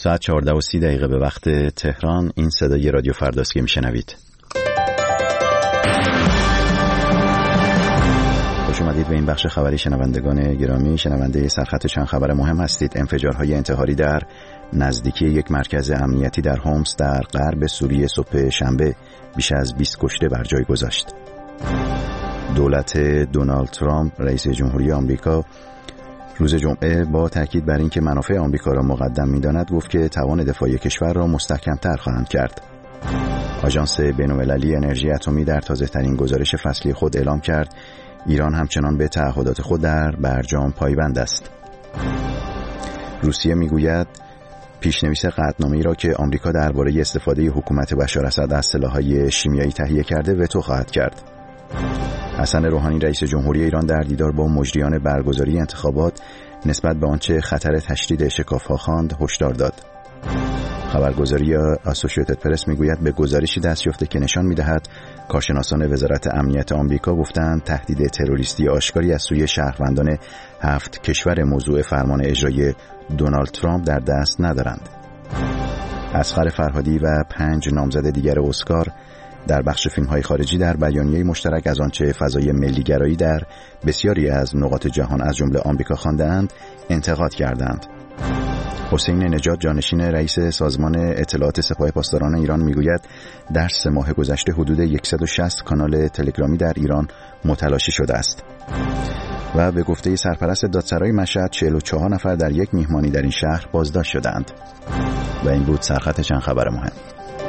ساعت 14:30 به وقت تهران. این صدای رادیو فرداست که میشنوید. خوش اومدید به این بخش خبری شنوندگان گرامی. شنونده سرخط چند خبر مهم هستید. انفجارهای انتحاری در نزدیکی یک مرکز امنیتی در هومس در غرب سوریه صبح شنبه بیش از 20 کشته بر جای گذاشت. دولت دونالد ترامپ رئیس جمهوری آمریکا روز جمعه با تاکید بر اینکه منافع آمریکا را مقدم می‌داند گفت که توان دفاعی کشور را مستحکم‌تر خواهند کرد. آژانس بین‌المللی انرژی اتمی در تازه‌ترین گزارش فصلی خود اعلام کرد ایران همچنان به تعهدات خود در برجام پایبند است. روسیه میگوید پیشنویس قطعنامه‌ای را که آمریکا درباره استفاده حکومت بشار اسد از سلاح‌های شیمیایی تهیه کرده وتو خواهد کرد. حسن روحانی رئیس جمهوری ایران در دیدار با مجریان برگزاری انتخابات نسبت به آنچه خطر تشدید شکاف‌ها خواند هشدار داد. خبرگزاری اسوسییتد پرس میگوید به گزارشی دست یافته که نشان می‌دهد کارشناسان وزارت امنیت آمریکا گفتند تهدید تروریستی آشکاری از سوی شهروندان 7 کشور موضوع فرمان اجرایی دونالد ترامپ در دست ندارند. اصغر فرهادی و 5 نامزد دیگر اسکار در بخش فیلم‌های خارجی در بیانیه مشترک از آنچه فضای ملی‌گرایی در بسیاری از نقاط جهان از جمله آمریکا خوانده‌اند انتقاد کردند. حسین نژاد جانشین رئیس سازمان اطلاعات سپاه پاسداران ایران میگوید در 3 ماه گذشته حدود 160 کانال تلگرامی در ایران متلاشی شده است. و به گفته سرپرست دادسرای مشهد 44 نفر در یک میهمانی در این شهر بازداشت شدند. و این بود سرخط چند خبر مهم.